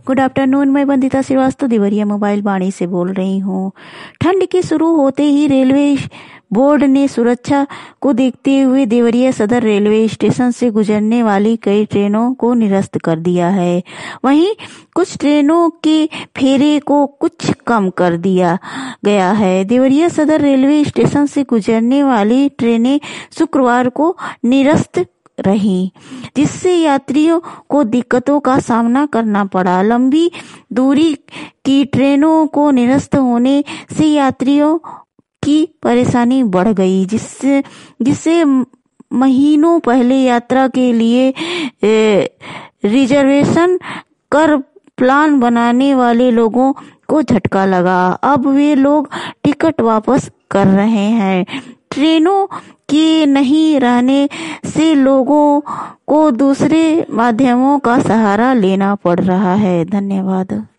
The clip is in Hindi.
गुड आफ्टरनून, मैं वंदिता श्रीवास्तव देवरिया मोबाइल वाणी से बोल रही हूँ। ठंड के शुरू होते ही रेलवे बोर्ड ने सुरक्षा को देखते हुए देवरिया सदर रेलवे स्टेशन से गुजरने वाली कई ट्रेनों को निरस्त कर दिया है। वहीं कुछ ट्रेनों के फेरे को कुछ कम कर दिया गया है। देवरिया सदर रेलवे स्टेशन से गुजरने वाली ट्रेनें शुक्रवार को निरस्त रही, जिससे यात्रियों को दिक्कतों का सामना करना पड़ा। लंबी दूरी की ट्रेनों को निरस्त होने से यात्रियों की परेशानी बढ़ गई, जिससे महीनों पहले यात्रा के लिए रिजर्वेशन कर प्लान बनाने वाले लोगों को झटका लगा। अब वे लोग टिकट वापस कर रहे हैं। ट्रेनों के नहीं रहने से लोगों को दूसरे माध्यमों का सहारा लेना पड़ रहा है। धन्यवाद।